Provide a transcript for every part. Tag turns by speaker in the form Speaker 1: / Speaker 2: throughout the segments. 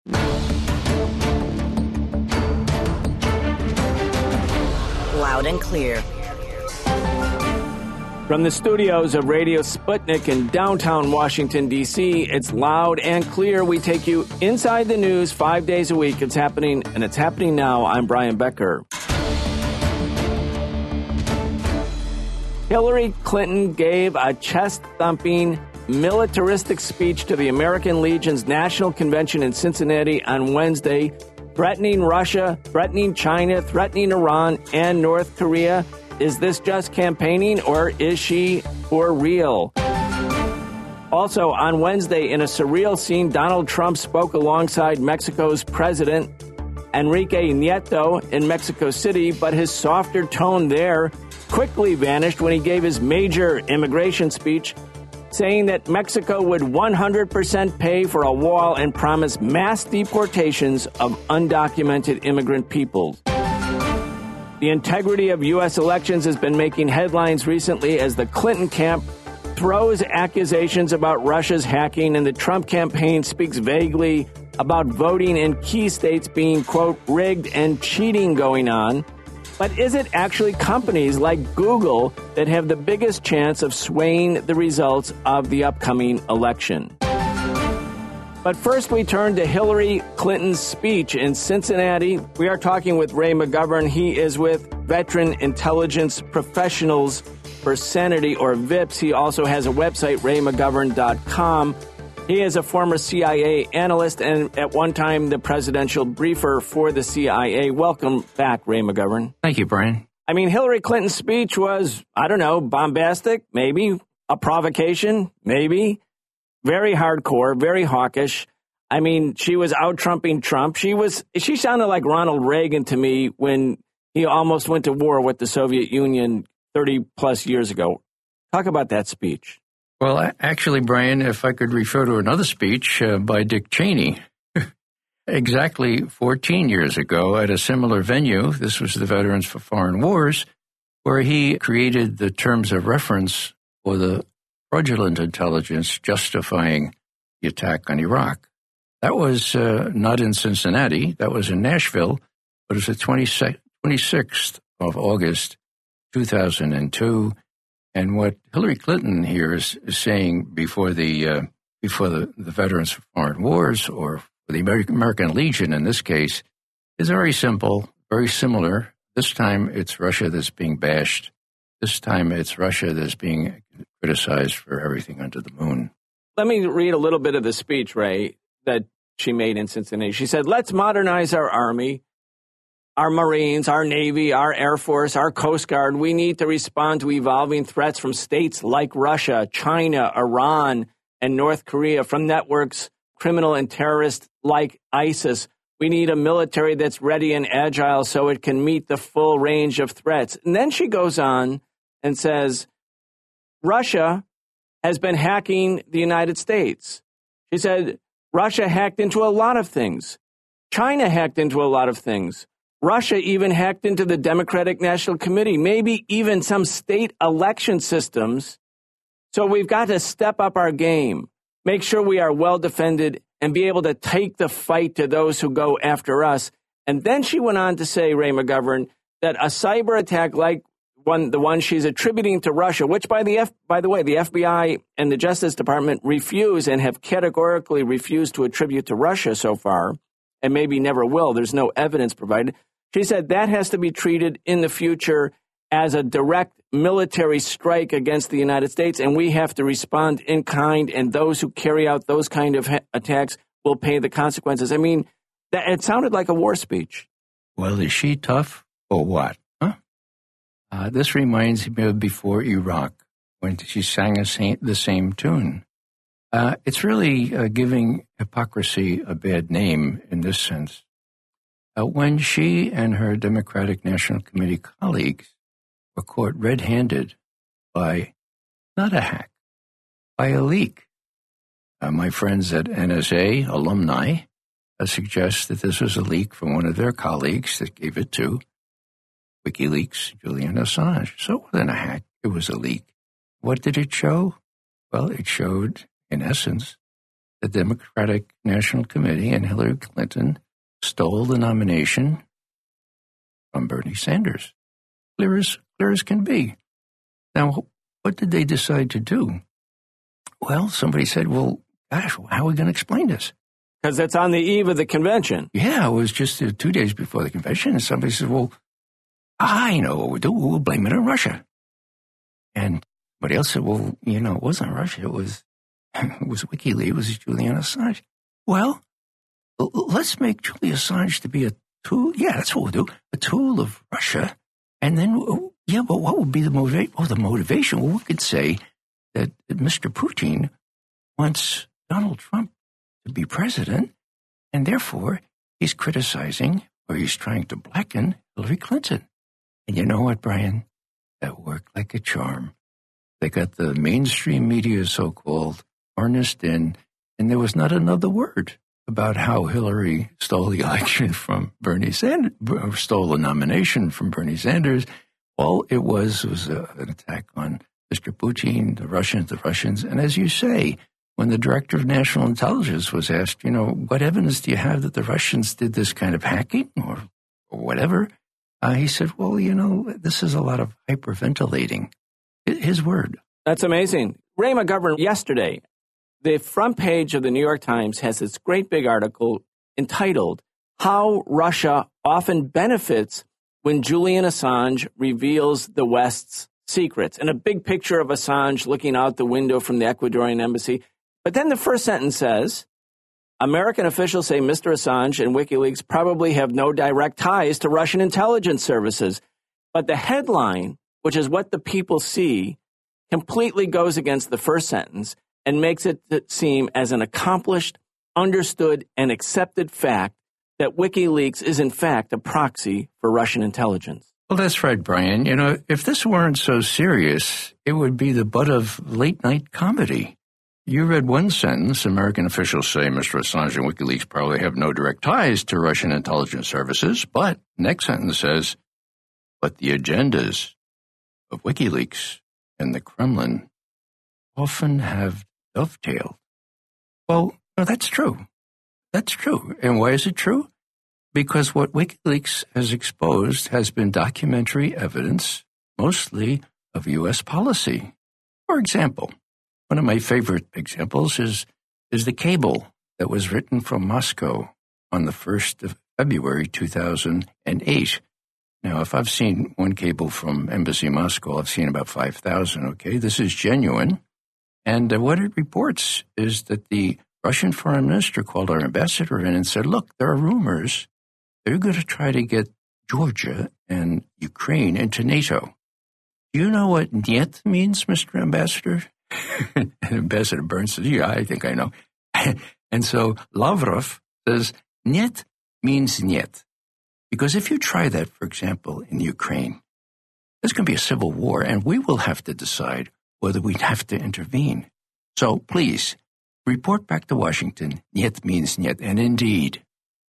Speaker 1: Loud and clear.
Speaker 2: From the studios of Radio Sputnik in downtown Washington, D.C., it's Loud and Clear. We take you inside the news 5 days a week. It's happening, and it's happening now. I'm Brian Becker. Hillary Clinton gave a chest-thumping, militaristic speech to the American Legion's National Convention in Cincinnati on Wednesday, threatening Russia, threatening China, threatening Iran, and North Korea. Is this just campaigning, or is she for real? Also, on Wednesday, in a surreal scene, Donald Trump spoke alongside Mexico's president, Enrique Nieto, in Mexico City, but his softer tone there quickly vanished when he gave his major immigration speech, saying that Mexico would 100% pay for a wall and promise mass deportations of undocumented immigrant peoples. The integrity of U.S. elections has been making headlines recently as the Clinton camp throws accusations about Russia's hacking and the Trump campaign speaks vaguely about voting in key states being, quote, rigged and cheating going on. But is it actually companies like Google that have the biggest chance of swaying the results of the upcoming election? But first, we turn to Hillary Clinton's speech in Cincinnati. We are talking with Ray McGovern. He is with Veteran Intelligence Professionals for Sanity, or VIPS. He also has a website, raymcgovern.com. He is a former CIA analyst and at one time the presidential briefer for the CIA. Welcome back, Ray McGovern.
Speaker 3: Thank you, Brian.
Speaker 2: I mean, Hillary Clinton's speech was, I don't know, bombastic, maybe, a provocation, maybe. Very hardcore, very hawkish. I mean, she was out-trumping Trump. She sounded like Ronald Reagan to me when he almost went to war with the Soviet Union 30-plus years ago. Talk about that speech.
Speaker 3: Well, actually, Brian, if I could refer to another speech by Dick Cheney, exactly 14 years ago at a similar venue, this was the Veterans for Foreign Wars, where he created the terms of reference for the fraudulent intelligence justifying the attack on Iraq. That was not in Cincinnati. That was in Nashville. But it was the 26th of August, 2002. And what Hillary Clinton here is saying before the Veterans for Foreign Wars, or for the American Legion in this case, is very simple, very similar. This time it's Russia that's being bashed. This time it's Russia that's being criticized for everything under the moon.
Speaker 2: Let me read a little bit of the speech, Ray, that she made in Cincinnati. She said, let's modernize our Army, our Marines, our Navy, our Air Force, our Coast Guard. We need to respond to evolving threats from states like Russia, China, Iran, and North Korea, from networks, criminal and terrorists like ISIS. We need a military that's ready and agile so it can meet the full range of threats. And then she goes on and says, Russia has been hacking the United States. She said, Russia hacked into a lot of things. China hacked into a lot of things. Russia even hacked into the Democratic National Committee, maybe even some state election systems. So we've got to step up our game, make sure we are well defended, and be able to take the fight to those who go after us. And then she went on to say, Ray McGovern, that a cyber attack like the one she's attributing to Russia, which, by the way, the FBI and the Justice Department refuse and have categorically refused to attribute to Russia so far, and maybe never will. There's no evidence provided. She said that has to be treated in the future as a direct military strike against the United States, and we have to respond in kind, and those who carry out those kind of attacks will pay the consequences. I mean, it sounded like a war speech.
Speaker 3: Well, is she tough or what? This reminds me of before Iraq, when she sang the same tune. It's really giving hypocrisy a bad name in this sense. When she and her Democratic National Committee colleagues were caught red-handed by, not a hack, by a leak. My friends at NSA, alumni, suggest that this was a leak from one of their colleagues that gave it to WikiLeaks, Julian Assange. So it wasn't a hack, it was a leak. What did it show? Well, it showed, in essence, the Democratic National Committee and Hillary Clinton stole the nomination from Bernie Sanders. Clear as can be. Now, what did they decide to do? Well, somebody said, well, gosh, how are we going to explain this?
Speaker 2: Because it's on the eve of the convention.
Speaker 3: Yeah, it was just 2 days before the convention, and somebody said, well, I know what we'll do. We'll blame it on Russia. And somebody else said, well, it wasn't Russia. It was WikiLeaks. It was Julian Assange. Well, let's make Julian Assange to be a tool. Yeah, that's what we'll do. A tool of Russia. And then, but what would be the motivation? Oh, the motivation. Well, we could say that Mr. Putin wants Donald Trump to be president, and therefore he's criticizing or he's trying to blacken Hillary Clinton. And you know what, Brian? That worked like a charm. They got the mainstream media, so-called, harnessed in, and there was not another word about how Hillary stole the election from Bernie Sanders, stole the nomination from Bernie Sanders. All it was an attack on Mr. Putin, the Russians. And as you say, when the director of national intelligence was asked, what evidence do you have that the Russians did this kind of hacking or whatever? He said, well, this is a lot of hyperventilating. His word.
Speaker 2: That's amazing. Ray McGovern, yesterday, the front page of the New York Times has this great big article entitled, How Russia Often Benefits When Julian Assange Reveals the West's Secrets. And a big picture of Assange looking out the window from the Ecuadorian embassy. But then the first sentence says, American officials say Mr. Assange and WikiLeaks probably have no direct ties to Russian intelligence services. But the headline, which is what the people see, completely goes against the first sentence and makes it seem as an accomplished, understood, and accepted fact that WikiLeaks is in fact a proxy for Russian intelligence.
Speaker 3: Well, that's right, Brian. If this weren't so serious, it would be the butt of late-night comedy. You read one sentence, American officials say Mr. Assange and WikiLeaks probably have no direct ties to Russian intelligence services, but next sentence says, but the agendas of WikiLeaks and the Kremlin often have dovetailed. Well, no, that's true. That's true. And why is it true? Because what WikiLeaks has exposed has been documentary evidence, mostly of U.S. policy. For example, one of my favorite examples is the cable that was written from Moscow on the 1st of February 2008. Now, if I've seen one cable from Embassy Moscow, I've seen about 5,000, okay? This is genuine. And what it reports is that the Russian foreign minister called our ambassador in and said, look, there are rumors they're going to try to get Georgia and Ukraine into NATO. Do you know what "niet" means, Mr. Ambassador? And Ambassador Burns says, yeah, I think I know. And so Lavrov says, "niet" means "niet." Because if you try that, for example, in Ukraine, there's going to be a civil war, and we will have to decide whether we have to intervene. So please, report back to Washington, "niet" means "niet." And indeed,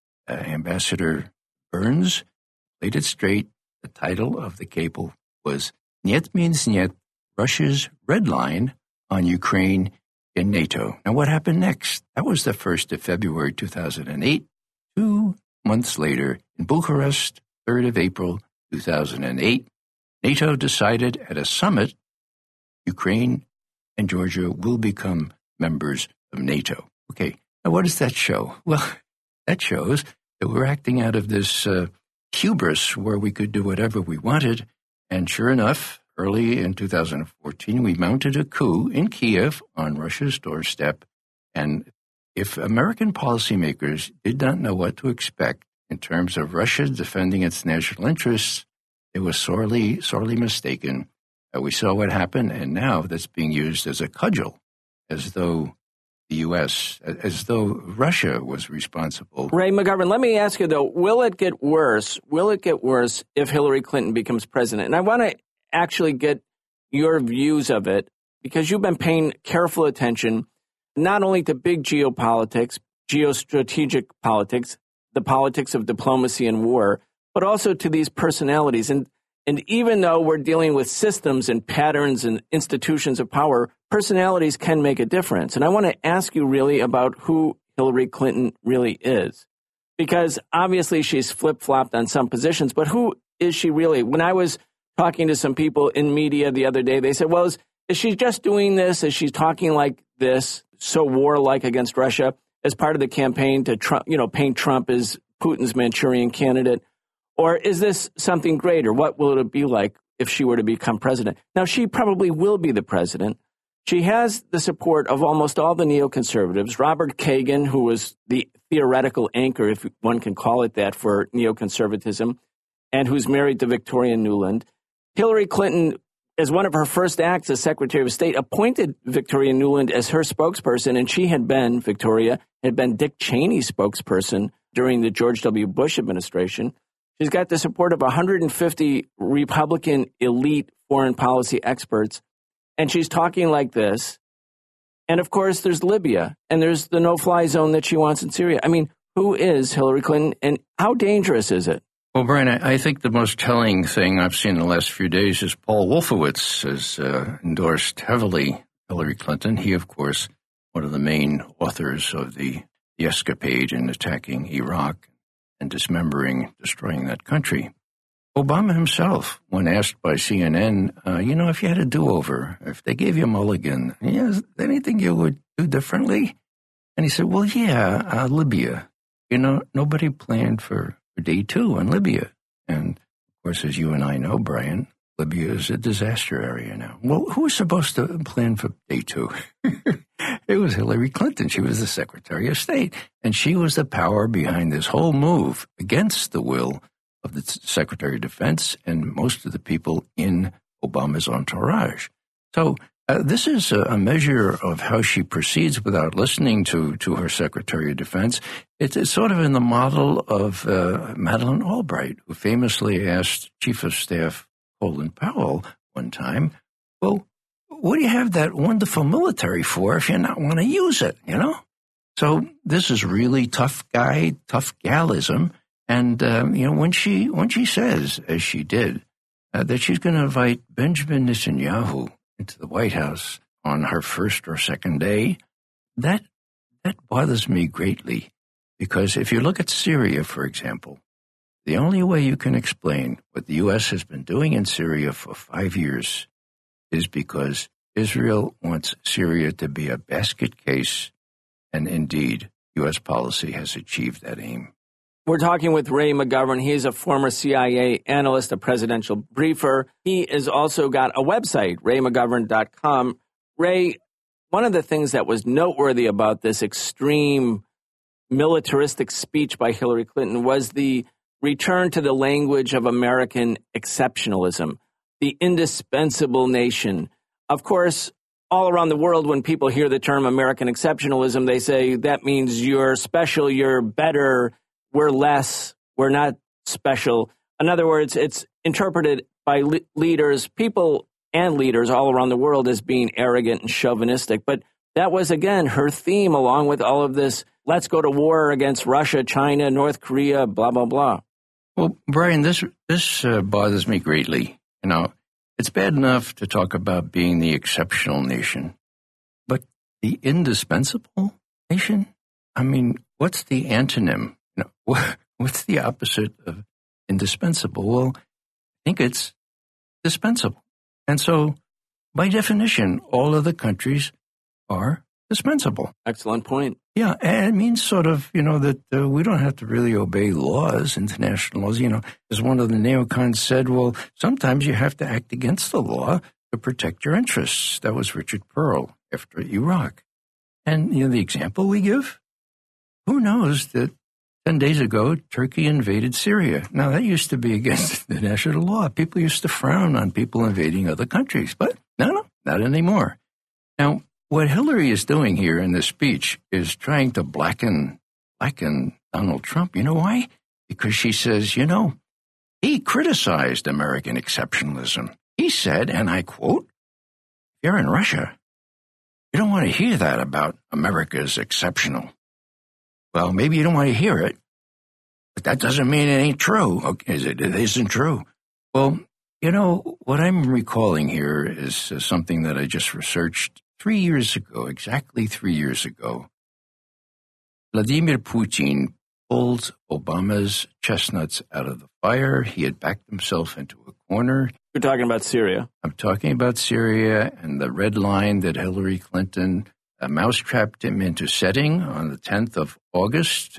Speaker 3: Ambassador Burns played it straight. The title of the cable was "niet means "niet," Russia's red line on Ukraine in NATO. Now, what happened next? That was the 1st of February 2008. 2 months later, in Bucharest, 3rd of April 2008, NATO decided at a summit Ukraine and Georgia will become members of NATO. Okay, now what does that show? Well, that shows that we're acting out of this hubris where we could do whatever we wanted. And sure enough, early in 2014, we mounted a coup in Kiev on Russia's doorstep. And if American policymakers did not know what to expect in terms of Russia defending its national interests, it was sorely, sorely mistaken. We saw what happened, and now that's being used as a cudgel, as though the U.S., as though Russia was responsible.
Speaker 2: Ray McGovern, let me ask you, though, will it get worse? Will it get worse if Hillary Clinton becomes president? And I want to actually get your views of it, because you've been paying careful attention not only to big geopolitics, geostrategic politics, the politics of diplomacy and war, but also to these personalities. And even though we're dealing with systems and patterns and institutions of power, personalities can make a difference. And I want to ask you really about who Hillary Clinton really is. Because obviously she's flip-flopped on some positions, but who is she really? When I was talking to some people in media the other day, they said, well, is she just doing this? Is she talking like this, so warlike against Russia, as part of the campaign to Trump, paint Trump as Putin's Manchurian candidate? Or is this something greater? What will it be like if she were to become president? Now, she probably will be the president. She has the support of almost all the neoconservatives. Robert Kagan, who was the theoretical anchor, if one can call it that, for neoconservatism, and who's married to Victoria Nuland. Hillary Clinton, as one of her first acts as Secretary of State, appointed Victoria Nuland as her spokesperson, and Victoria had been Dick Cheney's spokesperson during the George W. Bush administration. She's got the support of 150 Republican elite foreign policy experts, and she's talking like this. And, of course, there's Libya, and there's the no-fly zone that she wants in Syria. I mean, who is Hillary Clinton, and how dangerous is it?
Speaker 3: Well, Brian, I think the most telling thing I've seen in the last few days is Paul Wolfowitz has endorsed heavily Hillary Clinton. He, of course, one of the main authors of the escapade in attacking Iraq and destroying that country. Obama himself, when asked by CNN, if you had a do-over, if they gave you a mulligan, is there anything you would do differently? And he said, well, yeah, Libya. Nobody planned for day two in Libya. And, of course, as you and I know, Brian, Libya is a disaster area now. Well, who was supposed to plan for day two? It was Hillary Clinton. She was the Secretary of State. And she was the power behind this whole move against the will of the Secretary of Defense and most of the people in Obama's entourage. So this is a measure of how she proceeds without listening to her Secretary of Defense. It's sort of in the model of Madeleine Albright, who famously asked Chief of Staff Colin Powell one time, well, what do you have that wonderful military for if you not want to use it, So this is really tough guy, tough galism. And, when she says, as she did, that she's going to invite Benjamin Netanyahu into the White House on her first or second day, that bothers me greatly. Because if you look at Syria, for example, the only way you can explain what the U.S. has been doing in Syria for 5 years is because Israel wants Syria to be a basket case, and indeed, U.S. policy has achieved that aim.
Speaker 2: We're talking with Ray McGovern. He is a former CIA analyst, a presidential briefer. He has also got a website, raymcgovern.com. Ray, one of the things that was noteworthy about this extreme militaristic speech by Hillary Clinton was the return to the language of American exceptionalism, the indispensable nation. Of course, all around the world, when people hear the term American exceptionalism, they say that means you're special, you're better, we're less, we're not special. In other words, it's interpreted by leaders, people and leaders all around the world as being arrogant and chauvinistic. But that was, again, her theme, along with all of this, let's go to war against Russia, China, North Korea, blah, blah, blah.
Speaker 3: Well, Brian, this bothers me greatly. It's bad enough to talk about being the exceptional nation, but the indispensable nation? I mean, what's the antonym? What's the opposite of indispensable? Well, I think it's dispensable. And so, by definition, all of the countries are dispensable.
Speaker 2: Excellent point.
Speaker 3: Yeah, and it means sort of, that we don't have to really obey laws, international laws. As one of the neocons said, well, sometimes you have to act against the law to protect your interests. That was Richard Pearl after Iraq. And, the example we give, who knows that 10 days ago, Turkey invaded Syria. Now, that used to be against the national law. People used to frown on people invading other countries, but no, not anymore. Now, what Hillary is doing here in this speech is trying to blacken Donald Trump. You know why? Because she says, he criticized American exceptionalism. He said, and I quote, if you're in Russia, you don't want to hear that about America's exceptional. Well, maybe you don't want to hear it, but that doesn't mean it ain't true. Okay, it isn't true. Well, what I'm recalling here is something that I just researched 3 years ago, exactly 3 years ago, Vladimir Putin pulled Obama's chestnuts out of the fire. He had backed himself into a corner.
Speaker 2: You're talking about Syria.
Speaker 3: I'm talking about Syria and the red line that Hillary Clinton mousetrapped him into setting on the 10th of August,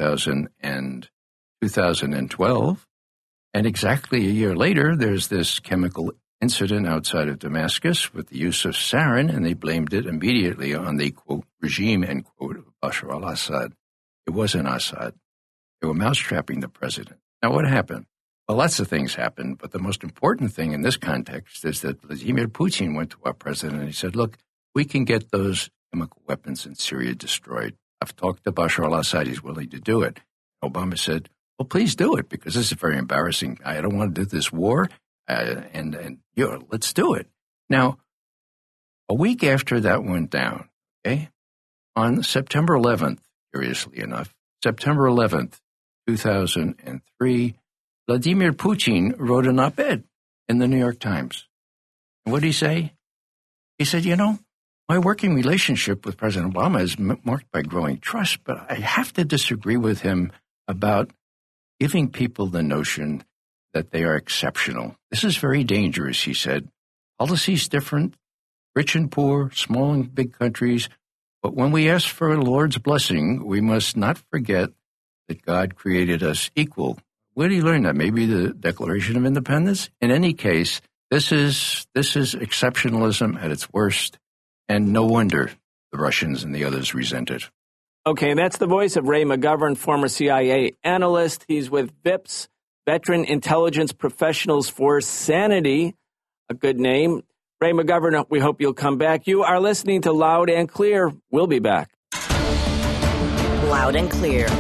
Speaker 3: 2012. And exactly a year later, there's this chemical incident outside of Damascus with the use of sarin, and they blamed it immediately on the, quote, regime, end quote, of Bashar al-Assad. It wasn't Assad. They were mousetrapping the president. Now, what happened? Well, lots of things happened, but the most important thing in this context is that Vladimir Putin went to our president and he said, look, we can get those chemical weapons in Syria destroyed. I've talked to Bashar al-Assad. He's willing to do it. Obama said, well, please do it, because this is very embarrassing. I don't want to do this war, let's do it. Now, a week after that went down, okay, on September 11th, curiously enough, September 11th, 2003, Vladimir Putin wrote an op-ed in the New York Times. And what did he say? He said, my working relationship with President Obama is marked by growing trust, but I have to disagree with him about giving people the notion that they are exceptional. This is very dangerous, he said. Policies different, rich and poor, small and big countries. But when we ask for the Lord's blessing, we must not forget that God created us equal. Where did he learn that? Maybe the Declaration of Independence? In any case, this is exceptionalism at its worst, and no wonder the Russians and the others resent it.
Speaker 2: Okay, and that's the voice of Ray McGovern, former CIA analyst. He's with VIPS, Veteran Intelligence Professionals for Sanity, a good name. Ray McGovern, we hope you'll come back. You are listening to Loud and Clear. We'll be back.
Speaker 1: Loud and Clear.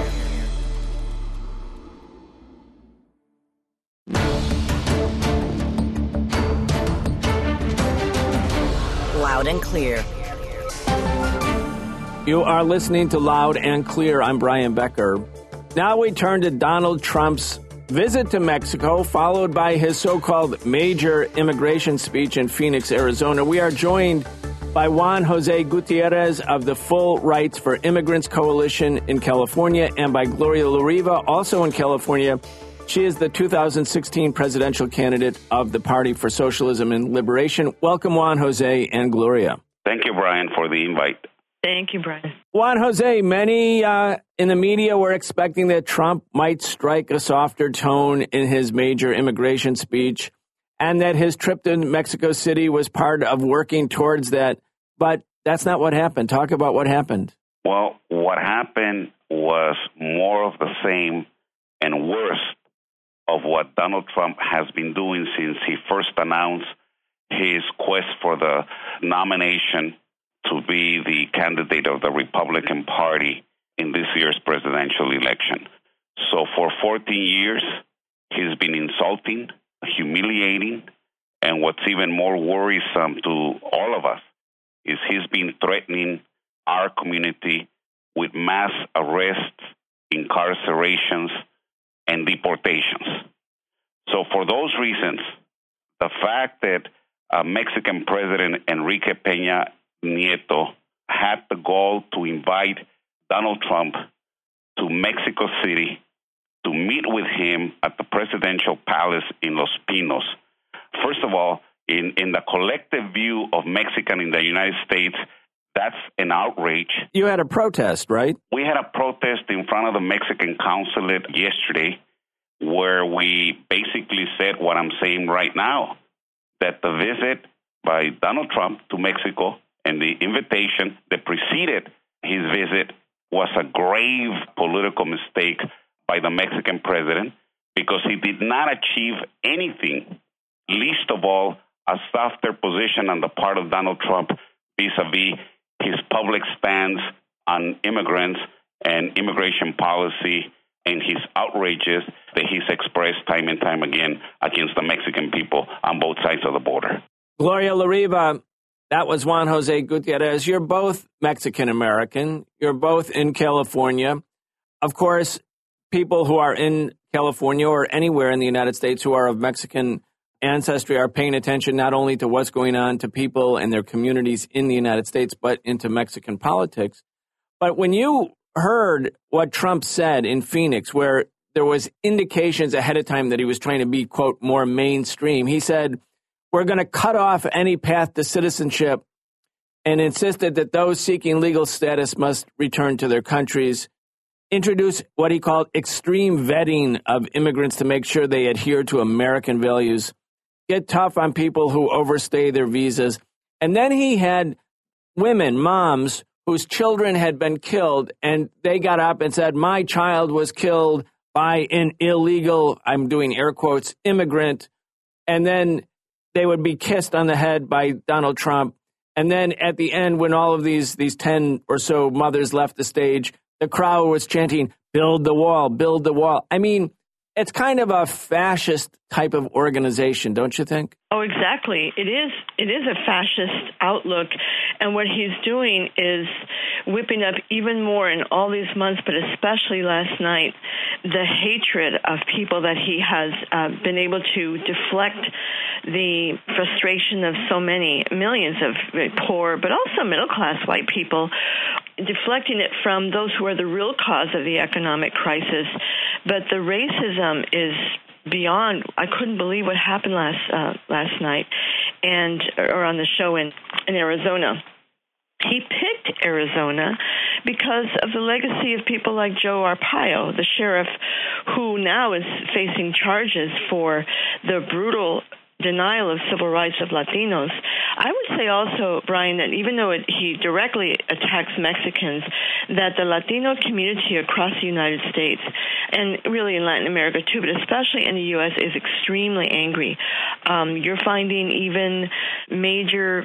Speaker 1: Loud and Clear.
Speaker 2: You are listening to Loud and Clear. I'm Brian Becker. Now we turn to Donald Trump's visit to Mexico, followed by his so-called major immigration speech in Phoenix, Arizona. We are joined by Juan Jose Gutierrez of the Full Rights for Immigrants Coalition in California, and by Gloria LaRiva, also in California. She is the 2016 presidential candidate of the Party for Socialism and Liberation. Welcome, Juan Jose and Gloria.
Speaker 4: Thank you, Brian, for the invite.
Speaker 5: Thank you, Brian.
Speaker 2: Juan Jose, many in the media were expecting that Trump might strike a softer tone in his major immigration speech, and that his trip to Mexico City was part of working towards that. But that's not what happened. Talk about what happened.
Speaker 4: Well, what happened was more of the same and worse of what Donald Trump has been doing since he first announced his quest for the nomination to be the candidate of the Republican Party in this year's presidential election. So for 14 years, he's been insulting, humiliating, and what's even more worrisome to all of us is he's been threatening our community with mass arrests, incarcerations, and deportations. So for those reasons, the fact that Mexican President Enrique Peña Nieto had the goal to invite Donald Trump to Mexico City to meet with him at the presidential palace in Los Pinos. First of all, in the collective view of Mexican in the United States, that's an outrage.
Speaker 2: You had a protest, right?
Speaker 4: We had a protest in front of the Mexican consulate yesterday where we basically said what I'm saying right now, that the visit by Donald Trump to Mexico and the invitation that preceded his visit was a grave political mistake by the Mexican president because he did not achieve anything, least of all, a softer position on the part of Donald Trump vis-a-vis his public stance on immigrants and immigration policy and his outrages that he's expressed time and time again against the Mexican people on both sides of the border.
Speaker 2: Gloria LaRiva, that was Juan Jose Gutierrez. You're both Mexican-American. You're both in California. Of course, people who are in California or anywhere in the United States who are of Mexican ancestry are paying attention not only to what's going on to people and their communities in the United States, but into Mexican politics. But when you heard what Trump said in Phoenix, where there was indications ahead of time that he was trying to be, quote, more mainstream, he said, we're going to cut off any path to citizenship, and insisted that those seeking legal status must return to their countries, introduce what he called extreme vetting of immigrants to make sure they adhere to American values, get tough on people who overstay their visas. And then he had women, moms, whose children had been killed, and they got up and said, my child was killed by an illegal, I'm doing air quotes, immigrant. And then they would be kissed on the head by Donald Trump. And then at the end, when all of these 10 or so mothers left the stage, the crowd was chanting, build the wall, build the wall. I mean, it's kind of a fascist type of organization, don't you think?
Speaker 5: Oh, exactly. It is a fascist outlook. And what he's doing is whipping up even more in all these months, but especially last night, the hatred of people that he has been able to deflect the frustration of so many millions of poor, but also middle-class white people, deflecting it from those who are the real cause of the economic crisis. But the racism is beyond. I couldn't believe what happened last night, or on the show in Arizona. He picked Arizona because of the legacy of people like Joe Arpaio, the sheriff, who now is facing charges for the brutal denial of civil rights of Latinos. I would say also, Brian, that even though he directly attacks Mexicans, that the Latino community across the United States, and really in Latin America too, but especially in the U.S., is extremely angry. You're finding even major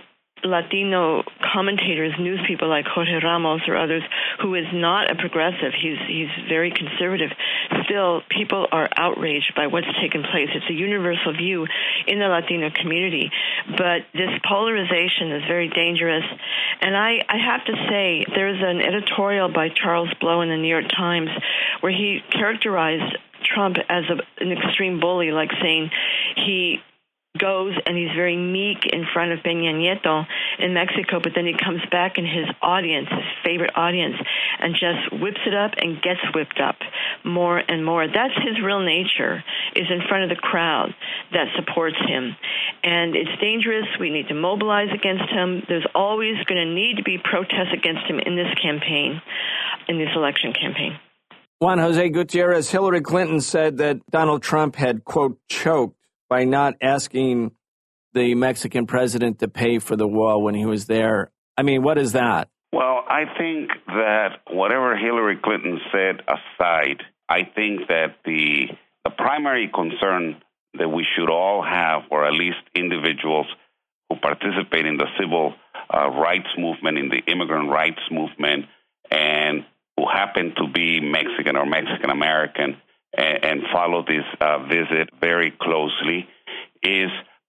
Speaker 5: Latino commentators, news people like Jorge Ramos or others, who is not a progressive. He's very conservative. Still, people are outraged by what's taken place. It's a universal view in the Latino community. But this polarization is very dangerous. And I have to say, there's an editorial by Charles Blow in the New York Times where he characterized Trump as an extreme bully, like saying he goes and he's very meek in front of Peña Nieto in Mexico, but then he comes back in his audience, his favorite audience, and just whips it up and gets whipped up more and more. That's his real nature, is in front of the crowd that supports him. And it's dangerous. We need to mobilize against him. There's always going to need to be protests against him in this campaign, in this election campaign.
Speaker 2: Juan Jose Gutierrez, Hillary Clinton said that Donald Trump had, quote, choked by not asking the Mexican president to pay for the wall when he was there. I mean, what is that?
Speaker 4: Well, I think that whatever Hillary Clinton said aside, I think that the primary concern that we should all have, or at least individuals who participate in the civil rights movement, in the immigrant rights movement, and who happen to be Mexican or Mexican-American, and follow this visit very closely, is,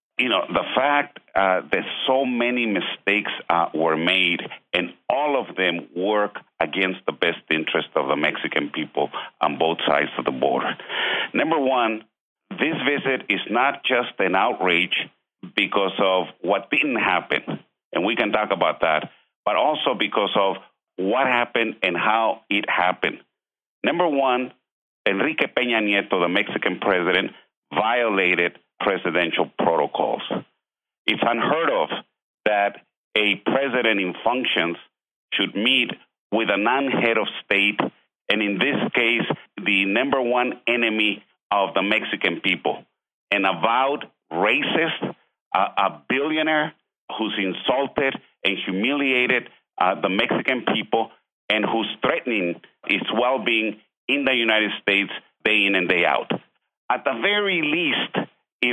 Speaker 4: the fact that so many mistakes were made, and all of them work against the best interest of the Mexican people on both sides of the border. Number one, this visit is not just an outrage because of what didn't happen, and we can talk about that, but also because of what happened and how it happened. Number one, Enrique Peña Nieto, the Mexican president, violated presidential protocols. It's unheard of that a president in functions should meet with a non-head of state, and in this case, the number one enemy of the Mexican people, an avowed racist, a billionaire who's insulted and humiliated the Mexican people, and who's threatening its well-being in the United States day in and day out. At the very least,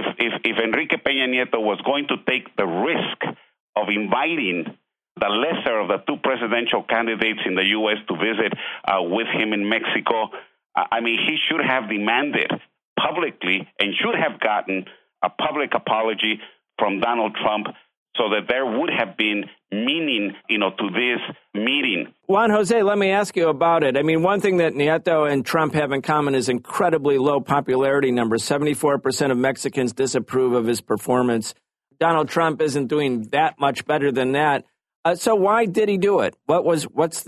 Speaker 4: if Enrique Peña Nieto was going to take the risk of inviting the lesser of the two presidential candidates in the U.S. to visit with him in Mexico, he should have demanded publicly and should have gotten a public apology from Donald Trump so that there would have been meaning, to this meeting.
Speaker 2: Juan Jose, let me ask you about it. I mean, one thing that Nieto and Trump have in common is incredibly low popularity numbers. 74% of Mexicans disapprove of his performance. Donald Trump isn't doing that much better than that. So why did he do it? What was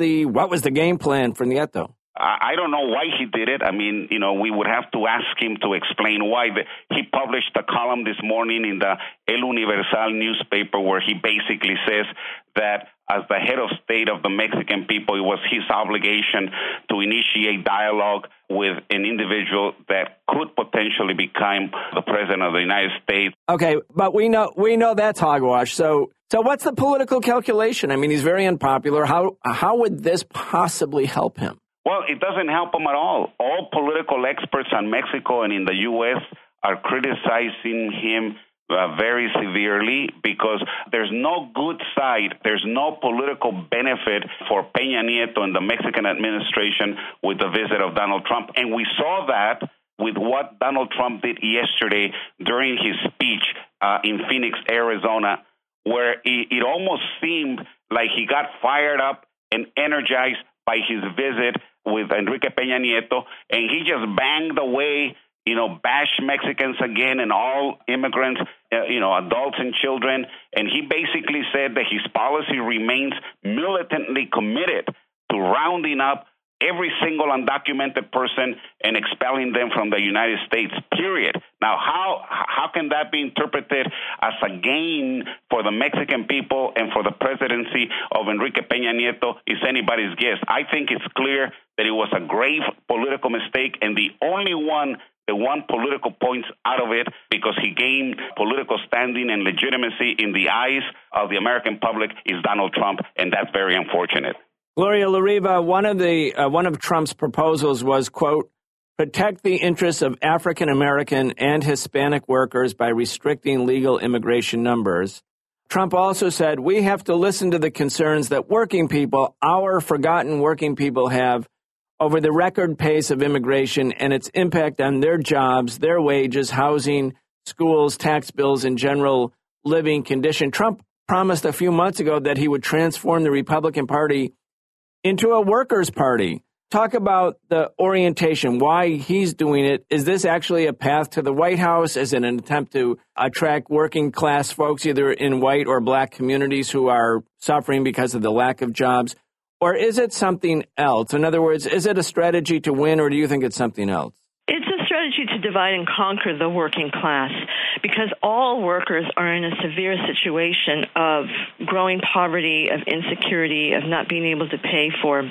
Speaker 2: the game plan for Nieto?
Speaker 4: I don't know why he did it. I mean, we would have to ask him to explain why. He published a column this morning in the El Universal newspaper where he basically says that as the head of state of the Mexican people, it was his obligation to initiate dialogue with an individual that could potentially become the president of the United States.
Speaker 2: Okay, but we know that's hogwash. So what's the political calculation? I mean, he's very unpopular. How would this possibly help him?
Speaker 4: Well, it doesn't help him at all. All political experts on Mexico and in the U.S. are criticizing him very severely because there's no good side, there's no political benefit for Peña Nieto and the Mexican administration with the visit of Donald Trump. And we saw that with what Donald Trump did yesterday during his speech in Phoenix, Arizona, where it almost seemed like he got fired up and energized by his visit with Enrique Peña Nieto, and he just banged away, bashed Mexicans again and all immigrants, adults and children. And he basically said that his policy remains militantly committed to rounding up every single undocumented person and expelling them from the United States, period. Now, how can that be interpreted as a gain for the Mexican people and for the presidency of Enrique Peña Nieto is anybody's guess. I think it's clear that it was a grave political mistake, and the only one that won political points out of it because he gained political standing and legitimacy in the eyes of the American public is Donald Trump, and that's very unfortunate.
Speaker 2: Gloria La Riva, one of Trump's proposals was, quote, protect the interests of African American and Hispanic workers by restricting legal immigration numbers. Trump also said we have to listen to the concerns that working people, our forgotten working people, have over the record pace of immigration and its impact on their jobs, their wages, housing, schools, tax bills, and general living condition. Trump promised a few months ago that he would transform the Republican Party into a workers' party. Talk about the orientation, why he's doing it. Is this actually a path to the White House? Is it an attempt to attract working class folks, either in white or black communities who are suffering because of the lack of jobs? Or is it something else? In other words, is it a strategy to win, or do you think it's something else?
Speaker 5: It's a strategy to divide and conquer the working class, because all workers are in a severe situation of growing poverty, of insecurity, of not being able to pay for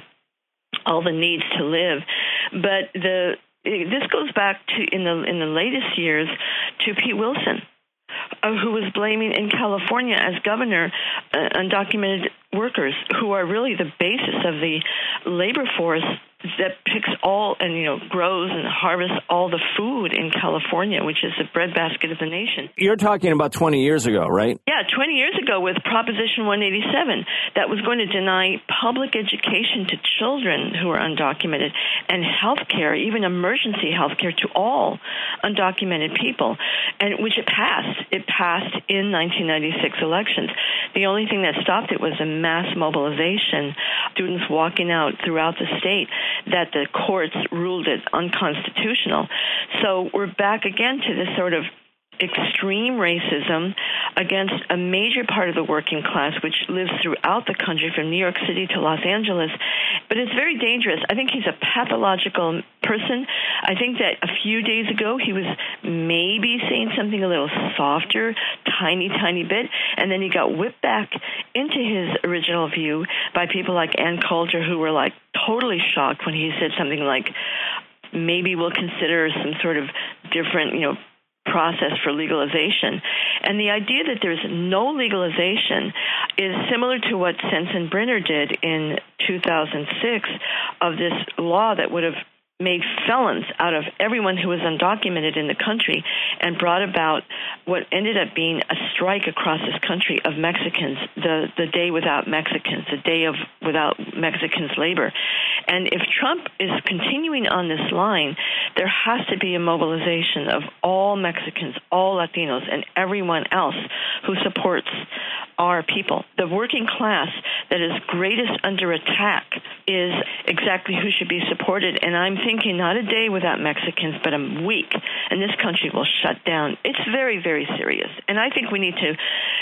Speaker 5: all the needs to live. But this goes back to in the latest years to Pete Wilson, who was blaming in California as governor undocumented workers who are really the basis of the labor force that picks all and grows and harvests all the food in California, which is the breadbasket of the nation.
Speaker 2: You're talking about 20 years ago, right?
Speaker 5: Yeah, 20 years ago with Proposition 187 that was going to deny public education to children who are undocumented and health care, even emergency health care, to all undocumented people, and which it passed. It passed in 1996 elections. The only thing that stopped it was a mass mobilization, students walking out throughout the state, that the courts ruled it unconstitutional. So we're back again to this sort of extreme racism against a major part of the working class, which lives throughout the country from New York City to Los Angeles. But it's very dangerous. I think he's a pathological person. I think that a few days ago he was maybe saying something a little softer, tiny bit, and then he got whipped back into his original view by people like Ann Coulter, who were like totally shocked when he said something like, maybe we'll consider some sort of different, process for legalization. And the idea that there's no legalization is similar to what Sensenbrenner did in 2006 of this law that would have made felons out of everyone who was undocumented in the country and brought about what ended up being a strike across this country of Mexicans, the day without Mexicans, the day of without Mexicans labor. And if Trump is continuing on this line, there has to be a mobilization of all Mexicans, all Latinos, and everyone else who supports our people. The working class that is greatest under attack is exactly who should be supported. And I'm thinking not a day without Mexicans, but a week, and this country will shut down. It's very, very serious. And I think we need to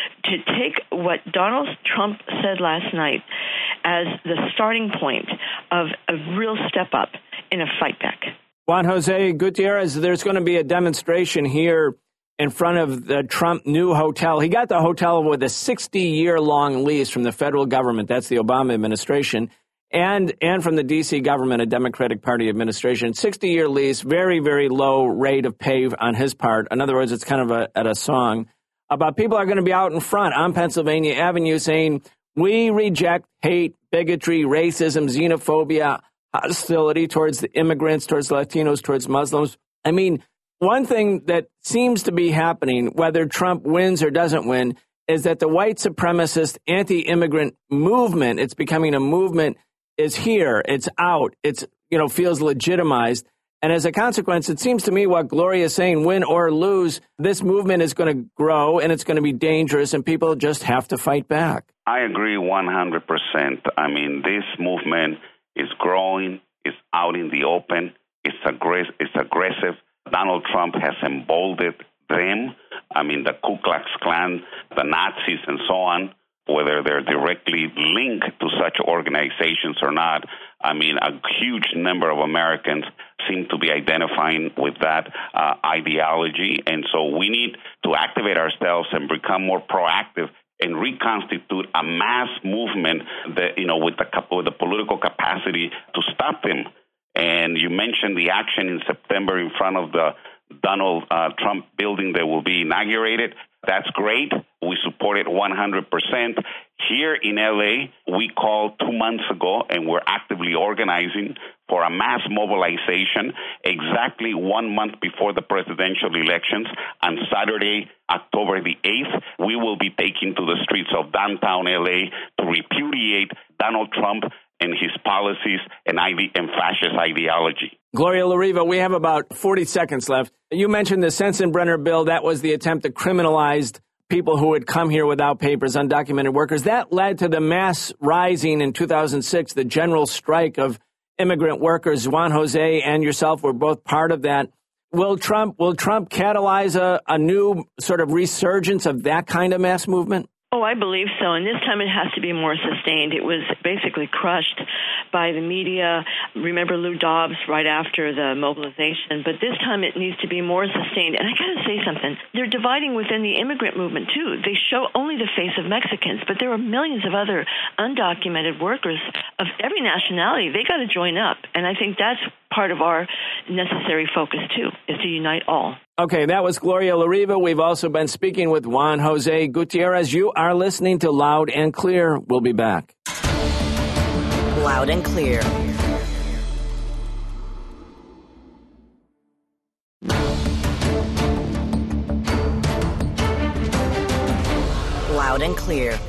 Speaker 5: take what Donald Trump said last night as the starting point of a real step up in a fight back.
Speaker 2: Juan Jose Gutierrez, there's going to be a demonstration here in front of the Trump new hotel. He got the hotel with a 60-year-long lease from the federal government. That's the Obama administration. And from the D.C. government, a Democratic Party administration. 60-year lease, very, very low rate of pay on his part. In other words, it's kind of at a song about people are going to be out in front on Pennsylvania Avenue saying, we reject hate, bigotry, racism, xenophobia, hostility towards the immigrants, towards Latinos, towards Muslims. I mean, one thing that seems to be happening, whether Trump wins or doesn't win, is that the white supremacist anti-immigrant movement, it's becoming a movement, is here, it's out, it's, feels legitimized. And as a consequence, it seems to me what Gloria is saying, win or lose, this movement is going to grow and it's going to be dangerous and people just have to fight back.
Speaker 4: I agree 100%. I mean, this movement is growing, it's out in the open, it's aggressive. Donald Trump has emboldened them. I mean, the Ku Klux Klan, the Nazis, and so on, whether they're directly linked to such organizations or not. I mean, a huge number of Americans seem to be identifying with that ideology. And so we need to activate ourselves and become more proactive and reconstitute a mass movement that, with the political capacity to stop him. And you mentioned the action in September in front of the Donald Trump building that will be inaugurated. That's great. We support it 100%. Here in L.A., we called 2 months ago, and we're actively organizing for a mass mobilization exactly 1 month before the presidential elections. On Saturday, October the 8th, we will be taking to the streets of downtown L.A. to repudiate Donald Trump and his policies and fascist ideology.
Speaker 2: Gloria La Riva, we have about 40 seconds left. You mentioned the Sensenbrenner bill. That was the attempt that criminalized people who had come here without papers, undocumented workers. That led to the mass rising in 2006, the general strike of immigrant workers. Juan Jose and yourself were both part of that. Will Trump catalyze a new sort of resurgence of that kind of mass movement?
Speaker 5: Oh, I believe so. And this time it has to be more sustained. It was basically crushed by the media. Remember Lou Dobbs right after the mobilization. But this time it needs to be more sustained. And I got to say something. They're dividing within the immigrant movement, too. They show only the face of Mexicans, but there are millions of other undocumented workers of every nationality. They got to join up. And I think that's part of our necessary focus, too, is to unite all.
Speaker 2: Okay, that was Gloria La Riva. We've also been speaking with Juan Jose Gutierrez. You are listening to Loud and Clear. We'll be back.
Speaker 1: Loud and Clear. Loud and Clear.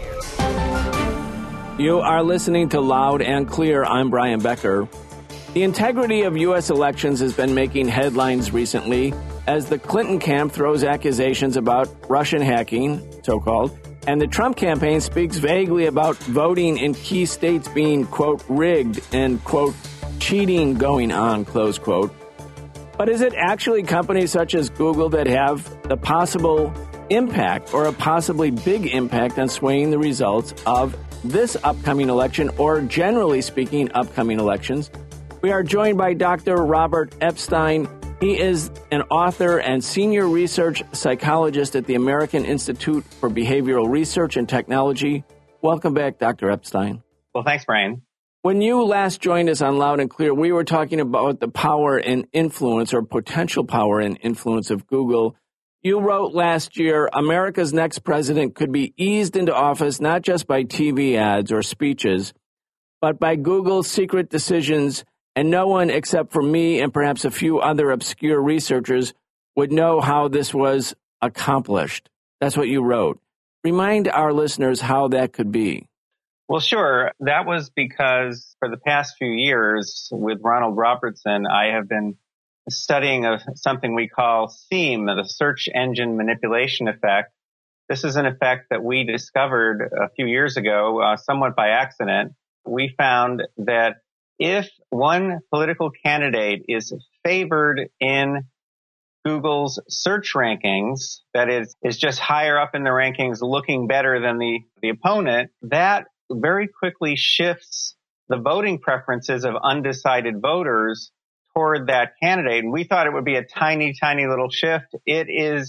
Speaker 2: You are listening to Loud and Clear. I'm Brian Becker. The integrity of U.S. elections has been making headlines recently as the Clinton camp throws accusations about Russian hacking, so-called, and the Trump campaign speaks vaguely about voting in key states being, quote, rigged and, quote, cheating going on, close quote. But is it actually companies such as Google that have the possible impact or a possibly big impact on swaying the results of this upcoming election or, generally speaking, upcoming elections? We are joined by Dr. Robert Epstein. He is an author and senior research psychologist at the American Institute for Behavioral Research and Technology. Welcome back, Dr. Epstein.
Speaker 6: Well, thanks, Brian.
Speaker 2: When you last joined us on Loud and Clear, we were talking about the power and influence or potential power and influence of Google. You wrote last year, America's next president could be eased into office not just by TV ads or speeches, but by Google's secret decisions. And no one except for me and perhaps a few other obscure researchers would know how this was accomplished. That's what you wrote. Remind our listeners how that could be.
Speaker 6: Well, sure. That was because for the past few years with Ronald Robertson, I have been studying something we call SEAM, the search engine manipulation effect, This is an effect that we discovered a few years ago, somewhat by accident. We found that if one political candidate is favored in Google's search rankings, that is just higher up in the rankings, looking better than the opponent, that very quickly shifts the voting preferences of undecided voters toward that candidate. And we thought it would be a tiny, tiny little shift. It is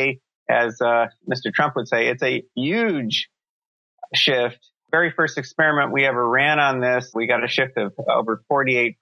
Speaker 6: as Mr. Trump would say, it's a huge shift. Very first experiment we ever ran on this, we got a shift of over 48%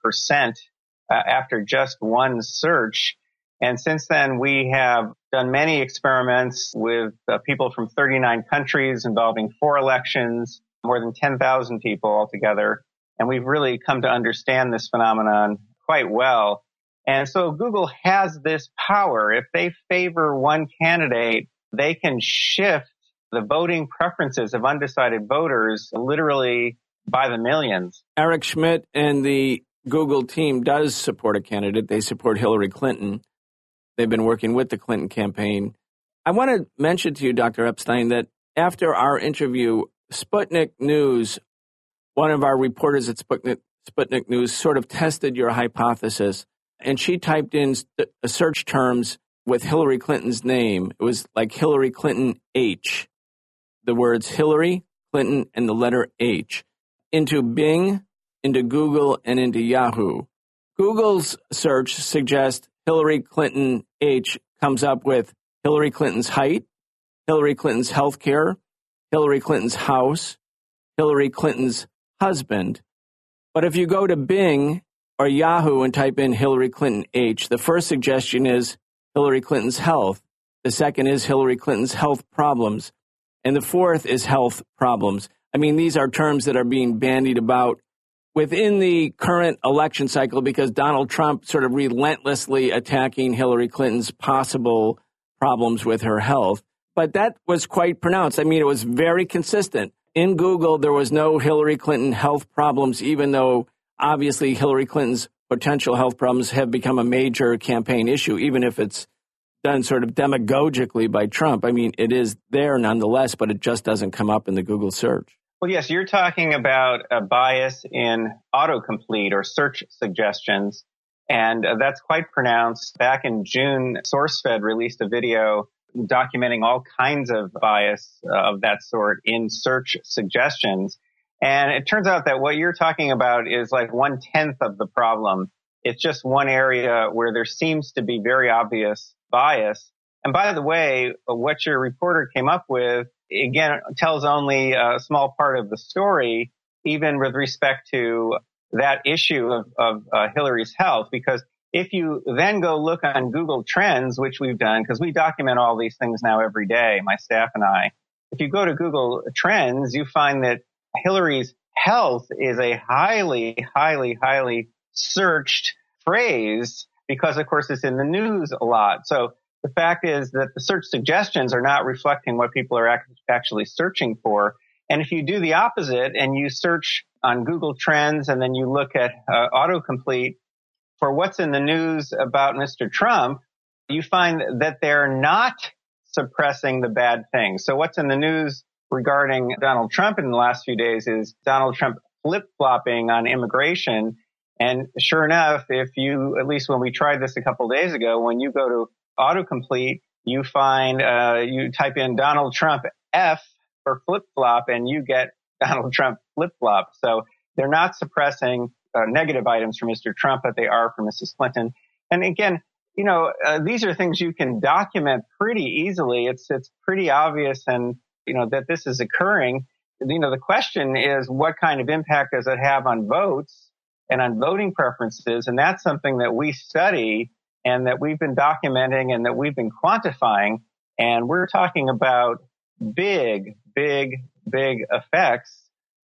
Speaker 6: after just one search. And since then, we have done many experiments with people from 39 countries involving 4 elections, more than 10,000 people altogether. And we've really come to understand this phenomenon quite well. And so Google has this power. If they favor one candidate, they can shift the voting preferences of undecided voters literally by the millions.
Speaker 2: Eric Schmidt and the Google team does support a candidate. They support Hillary Clinton. They've been working with the Clinton campaign. I want to mention to you, Dr. Epstein, that after our interview, Sputnik News, one of our reporters at Sputnik News, sort of tested your hypothesis, and she typed in search terms with Hillary Clinton's name. It was like Hillary Clinton H, the words Hillary Clinton and the letter H, into Bing, into Google, and into Yahoo. Google's search suggests Hillary Clinton H comes up with Hillary Clinton's height, Hillary Clinton's health care, Hillary Clinton's house, Hillary Clinton's husband. But if you go to Bing or Yahoo and type in Hillary Clinton H, the first suggestion is Hillary Clinton's health. The second is Hillary Clinton's health problems. And the fourth is health problems. I mean, these are terms that are being bandied about within the current election cycle because Donald Trump sort of relentlessly attacking Hillary Clinton's possible problems with her health. But that was quite pronounced. I mean, it was very consistent. In Google, there was no Hillary Clinton health problems, even though obviously Hillary Clinton's potential health problems have become a major campaign issue, even if it's done sort of demagogically by Trump. I mean, it is there nonetheless, but it just doesn't come up in the Google search.
Speaker 6: Well, yes, you're talking about a bias in autocomplete or search suggestions, and that's quite pronounced. Back in June, SourceFed released a video documenting all kinds of bias of that sort in search suggestions. And it turns out that what you're talking about is like 1/10 of the problem. It's just one area where there seems to be very obvious bias. And by the way, what your reporter came up with, again, tells only a small part of the story, even with respect to that issue of Hillary's health, because if you then go look on Google Trends, which we've done, because we document all these things now every day, my staff and I, if you go to Google Trends, you find that Hillary's health is a highly, highly, highly searched phrase because, of course, it's in the news a lot. So the fact is that the search suggestions are not reflecting what people are actually searching for. And if you do the opposite and you search on Google Trends and then you look at autocomplete for what's in the news about Mr. Trump, you find that they're not suppressing the bad things. So what's in the news regarding Donald Trump in the last few days is Donald Trump flip-flopping on immigration. And sure enough, if you, at least when we tried this a couple of days ago, when you go to autocomplete, you find, you type in Donald Trump F for flip-flop and you get Donald Trump flip-flop. So they're not suppressing negative items for Mr. Trump, but they are for Mrs. Clinton. And again, you know, these are things you can document pretty easily. It's pretty obvious and, you know, that this is occurring. You know, the question is what kind of impact does it have on votes and on voting preferences? And that's something that we study and that we've been documenting and that we've been quantifying. And we're talking about big, big, big effects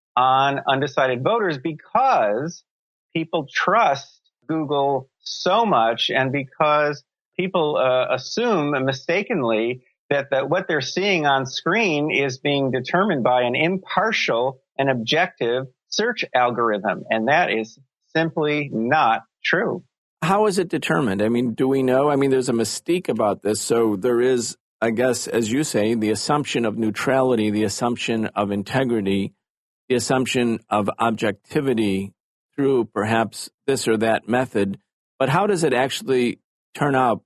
Speaker 6: on undecided voters because people trust Google so much and because people assume mistakenly that what they're seeing on screen is being determined by an impartial and objective search algorithm. And that is simply not true.
Speaker 2: How is it determined? I mean, do we know? I mean, there's a mystique about this. So there is I guess, as you say, the assumption of neutrality, the assumption of integrity, the assumption of objectivity through perhaps this or that method. But how does it actually turn out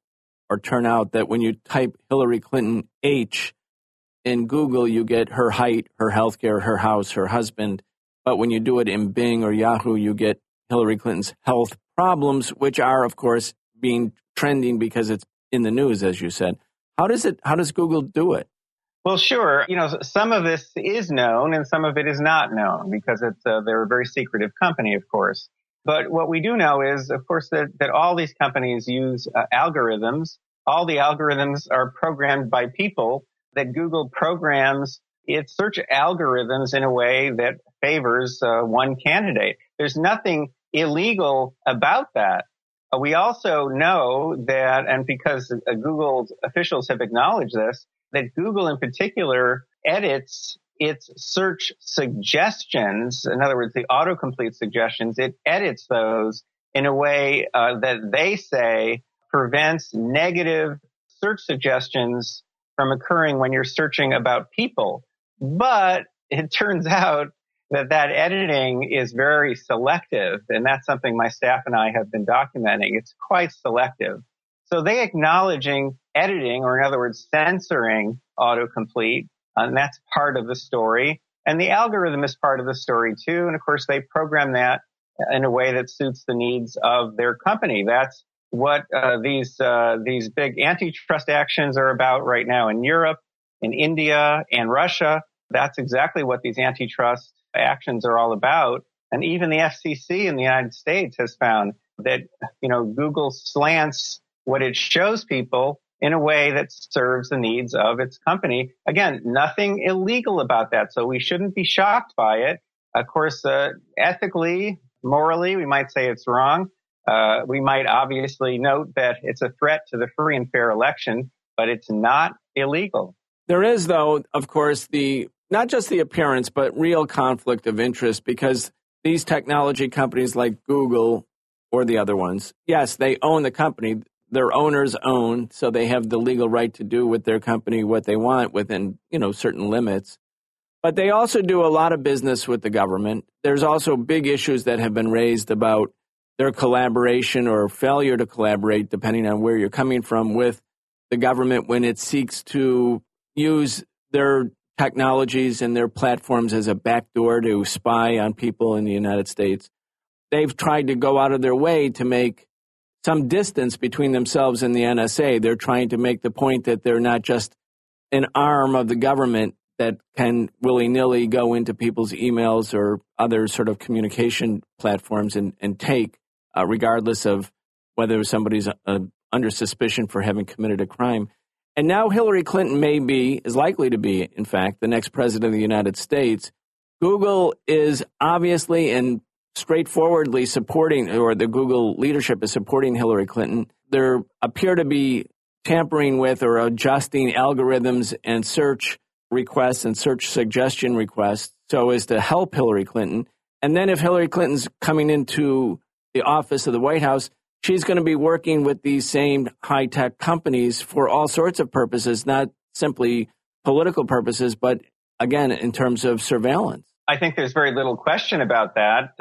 Speaker 2: that when you type Hillary Clinton H in Google, you get her height, her healthcare, her house, her husband. But when you do it in Bing or Yahoo, you get Hillary Clinton's health problems, which are, of course, being trending because it's in the news, as you said. How does Google do it?
Speaker 6: Well, sure. Some of this is known and some of it is not known because they're a very secretive company, of course. But what we do know is, of course, that all these companies use algorithms. All the algorithms are programmed by people, that Google programs its search algorithms in a way that favors one candidate. There's nothing illegal about that. We also know that, and because Google's officials have acknowledged this, that Google in particular edits its search suggestions. In other words, the autocomplete suggestions, it edits those in a way that they say prevents negative search suggestions from occurring when you're searching about people. But it turns out that editing is very selective, and that's something my staff and I have been documenting. It's quite selective. So they acknowledging editing, or in other words, censoring autocomplete, and that's part of the story. And the algorithm is part of the story too. And of course, they program that in a way that suits the needs of their company. That's what these big antitrust actions are about right now in Europe, in India, and Russia. That's exactly what these antitrust actions are all about. And even the FCC in the United States has found that, Google slants what it shows people in a way that serves the needs of its company. Again, nothing illegal about that. So we shouldn't be shocked by it. Of course, ethically, morally, we might say it's wrong. We might obviously note that it's a threat to the free and fair election, but it's not illegal.
Speaker 2: There is, though, of course, not just the appearance, but real conflict of interest, because these technology companies like Google or the other ones, yes, they own the company. Their owners own, so they have the legal right to do with their company what they want within, certain limits. But they also do a lot of business with the government. There's also big issues that have been raised about their collaboration or failure to collaborate, depending on where you're coming from, with the government when it seeks to use their technologies and their platforms as a backdoor to spy on people in the United States. They've tried to go out of their way to make some distance between themselves and the NSA. They're trying to make the point that they're not just an arm of the government that can willy-nilly go into people's emails or other sort of communication platforms and take, regardless of whether somebody's under suspicion for having committed a crime. And now Hillary Clinton is likely to be, in fact, the next president of the United States. Google is obviously and straightforwardly supporting, or the Google leadership is supporting Hillary Clinton. There appear to be tampering with or adjusting algorithms and search requests and search suggestion requests so as to help Hillary Clinton. And then if Hillary Clinton's coming into the office of the White House, she's going to be working with these same high-tech companies for all sorts of purposes, not simply political purposes, but, again, in terms of surveillance.
Speaker 6: I think there's very little question about that.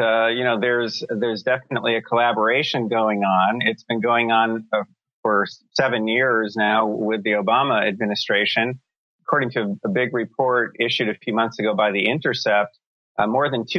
Speaker 6: There's definitely a collaboration going on. It's been going on for 7 years now with the Obama administration. According to a big report issued a few months ago by The Intercept, more than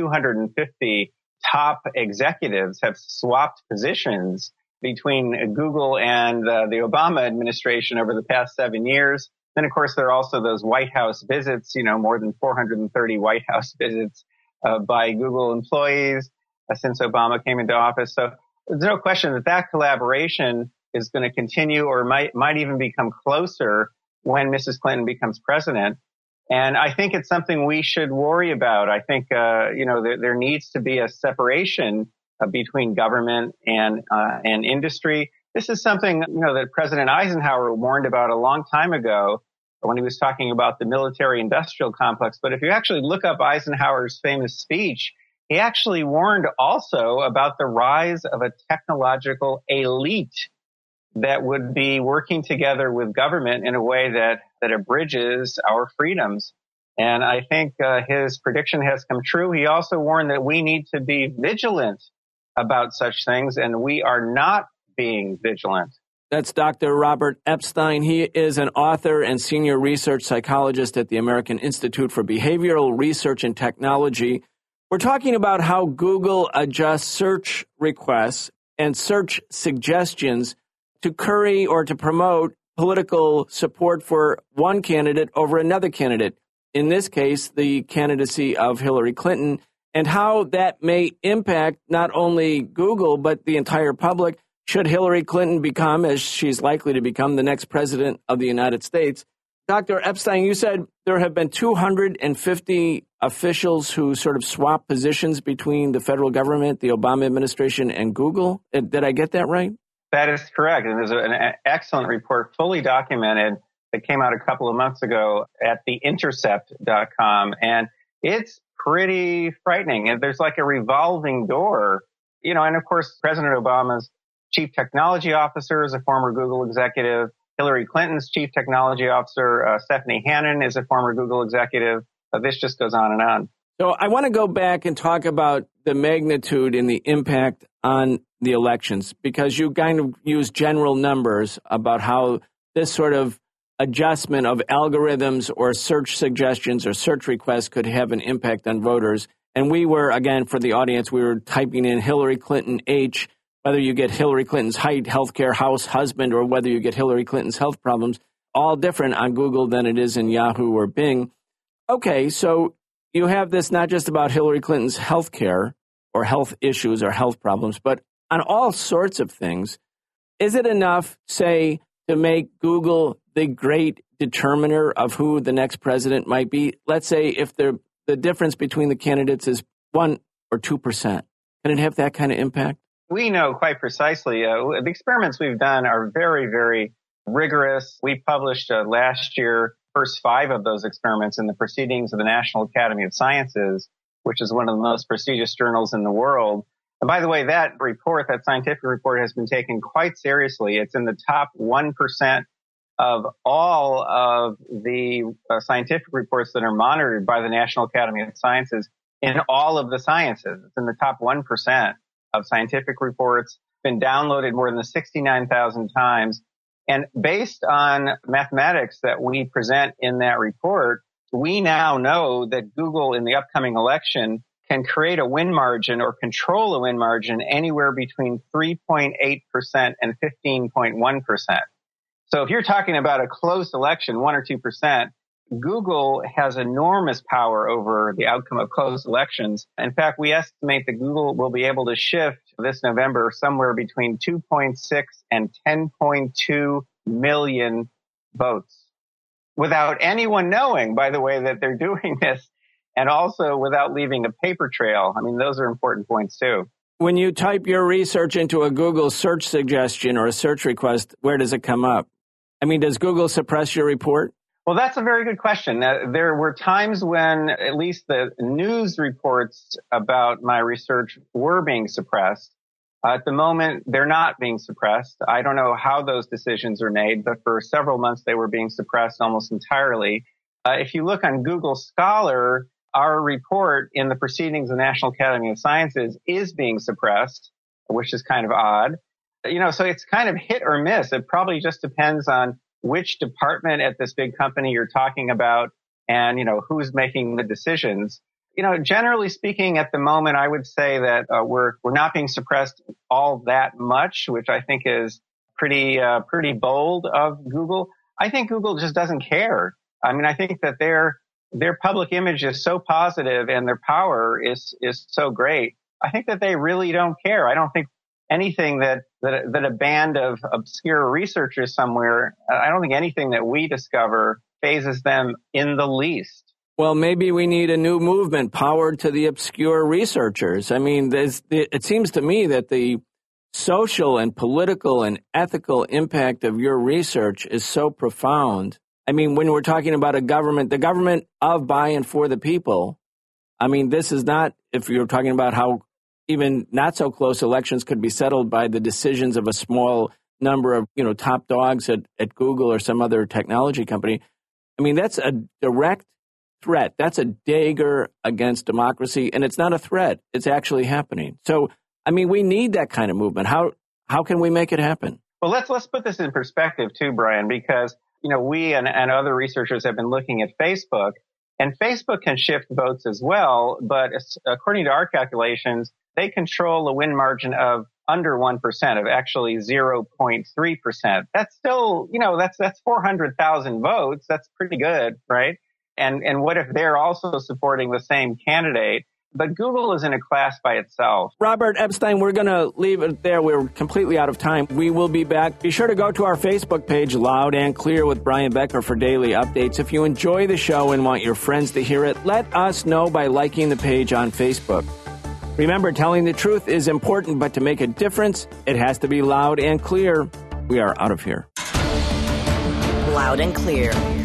Speaker 6: 250 top executives have swapped positions between Google and the Obama administration over the past 7 years. Then, of course, there are also those White House visits, more than 430 White House visits by Google employees since Obama came into office. So there's no question that collaboration is going to continue or might even become closer when Mrs. Clinton becomes president. And I think it's something we should worry about. I think, there needs to be a separation between government and industry. This is something, that President Eisenhower warned about a long time ago when he was talking about the military-industrial complex. But if you actually look up Eisenhower's famous speech, he actually warned also about the rise of a technological elite that would be working together with government in a way that abridges our freedoms. And I think his prediction has come true. He also warned that we need to be vigilant about such things, and we are not being vigilant.
Speaker 2: That's Dr. Robert Epstein. He is an author and senior research psychologist at the American Institute for Behavioral Research and Technology. We're talking about how Google adjusts search requests and search suggestions to curry or to promote political support for one candidate over another candidate. In this case, the candidacy of Hillary Clinton, and how that may impact not only Google, but the entire public, should Hillary Clinton become, as she's likely to become, the next president of the United States. Dr. Epstein, you said there have been 250 officials who sort of swap positions between the federal government, the Obama administration, and Google. Did I get that right? That
Speaker 6: is correct. And there's an excellent report, fully documented, that came out a couple of months ago at theintercept.com. And it's pretty frightening. And there's like a revolving door, and of course, President Obama's chief technology officer is a former Google executive. Hillary Clinton's chief technology officer, Stephanie Hannon, is a former Google executive. This just goes on and on.
Speaker 2: So I want to go back and talk about the magnitude and the impact on the elections, because you kind of use general numbers about how this sort of adjustment of algorithms or search suggestions or search requests could have an impact on voters. And we were, again, for the audience, we were typing in Hillary Clinton H, whether you get Hillary Clinton's height, healthcare, house, husband, or whether you get Hillary Clinton's health problems, all different on Google than it is in Yahoo or Bing. Okay, so you have this not just about Hillary Clinton's healthcare or health issues or health problems, but on all sorts of things. Is it enough, say, to make Google the great determiner of who the next president might be? Let's say if the difference between the candidates is 1 or 2%. Can it have that kind of impact?
Speaker 6: We know quite precisely. The experiments we've done are very, very rigorous. We published last year first 5 of those experiments in the Proceedings of the National Academy of Sciences, which is one of the most prestigious journals in the world. And by the way, that report, that scientific report, has been taken quite seriously. It's in the top 1% of all of the scientific reports that are monitored by the National Academy of Sciences in all of the sciences. It's in the top 1% of scientific reports, been downloaded more than 69,000 times. And based on mathematics that we present in that report, we now know that Google in the upcoming election can create a win margin or control a win margin anywhere between 3.8% and 15.1%. So if you're talking about a close election, 1 or 2%, Google has enormous power over the outcome of close elections. In fact, we estimate that Google will be able to shift this November somewhere between 2.6 and 10.2 million votes without anyone knowing, by the way, that they're doing this, and also without leaving a paper trail. I mean, those are important points too.
Speaker 2: When you type your research into a Google search suggestion or a search request, where does it come up? I mean, does Google suppress your report?
Speaker 6: Well, that's a very good question. There were times when at least the news reports about my research were being suppressed. At the moment, they're not being suppressed. I don't know how those decisions are made, but for several months they were being suppressed almost entirely. If you look on Google Scholar, our report in the Proceedings of the National Academy of Sciences is being suppressed, which is kind of odd. So it's kind of hit or miss. It probably just depends on which department at this big company you're talking about and, who's making the decisions. Generally speaking, at the moment, I would say that we're not being suppressed all that much, which I think is pretty bold of Google. I think Google just doesn't care. I mean, I think that their public image is so positive and their power is so great. I think that they really don't care. I don't think anything that a band of obscure researchers somewhere, I don't think anything that we discover phases them in the least.
Speaker 2: Well, maybe we need a new movement powered to the obscure researchers. I mean, it seems to me that the social and political and ethical impact of your research is so profound. I mean, when we're talking about the government of, by, and for the people, I mean, this is not, if you're talking about how even not so close elections could be settled by the decisions of a small number of, top dogs at Google or some other technology company. I mean, that's a direct threat. That's a dagger against democracy, and it's not a threat. It's actually happening. So, I mean, we need that kind of movement. How can we make it happen?
Speaker 6: Well, let's put this in perspective too, Brian, because, we and other researchers have been looking at Facebook, and Facebook can shift votes as well. But according to our calculations, they control a win margin of under 1%, of actually 0.3%. That's still, that's 400,000 votes. That's pretty good, right? And what if they're also supporting the same candidate? But Google is in a class by itself.
Speaker 2: Robert Epstein, we're going to leave it there. We're completely out of time. We will be back. Be sure to go to our Facebook page, Loud and Clear with Brian Becker, for daily updates. If you enjoy the show and want your friends to hear it, let us know by liking the page on Facebook. Remember, telling the truth is important, but to make a difference, it has to be loud and clear. We are out of here.
Speaker 1: Loud and Clear.